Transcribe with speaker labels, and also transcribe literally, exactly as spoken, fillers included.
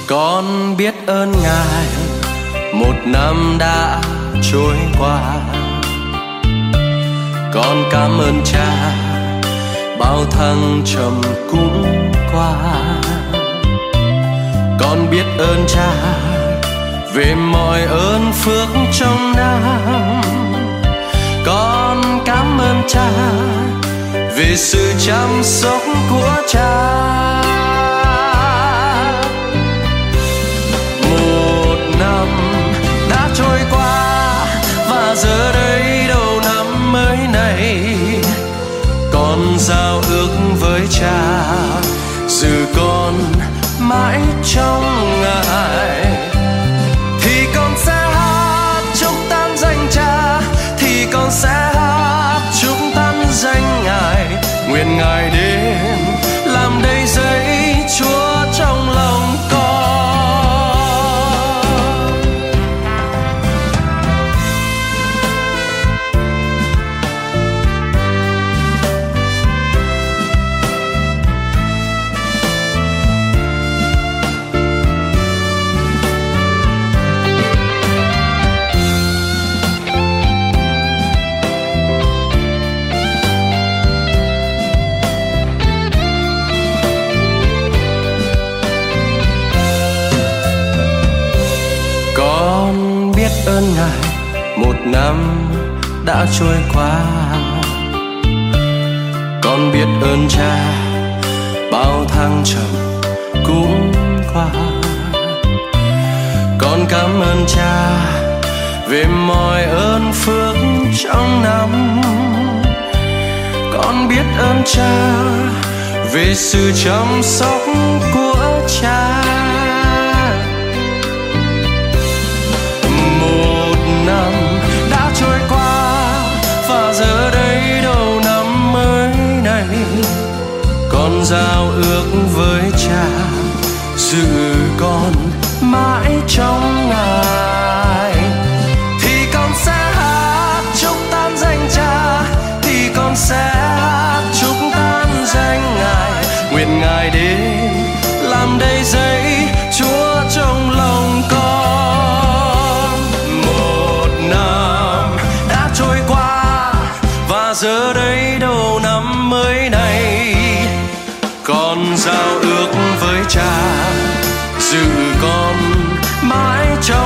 Speaker 1: Con biết ơn Ngài, một năm đã trôi qua. Con cảm ơn Cha, bao thăng trầm cũng qua. Con biết ơn Cha về mọi ơn phước trong năm. Con cảm ơn Cha vì sự chăm sóc của Cha. Một năm đã trôi qua và giờ đây đầu năm mới này, con giao ước với Cha giữ con mãi trong Ngài. Thì con sẽ hát chúc tán danh Cha, thì con sẽ hát chúc tán danh Ngài. Nguyện Ngài đến làm đầy dẫy Chúa trong lòng con. Ơn Ngài, một năm đã trôi qua. Con biết ơn Cha, bao thăng trầm cũng qua. Con cảm ơn Cha về mọi ơn phước trong năm. Con biết ơn Cha về sự chăm sóc của Cha. Năm đã trôi qua và giờ đây đầu năm mới này, con giao ước với Cha giữ con mãi trong Ngài. Thì con sẽ hát chúc tán danh Cha, thì con sẽ hát chúc tán danh Ngài. Nguyện Ngài đến làm đầy dẫy Chúa trong lòng con. Giờ đây đầu năm mới này, con giao ước với Cha giữ con mãi trong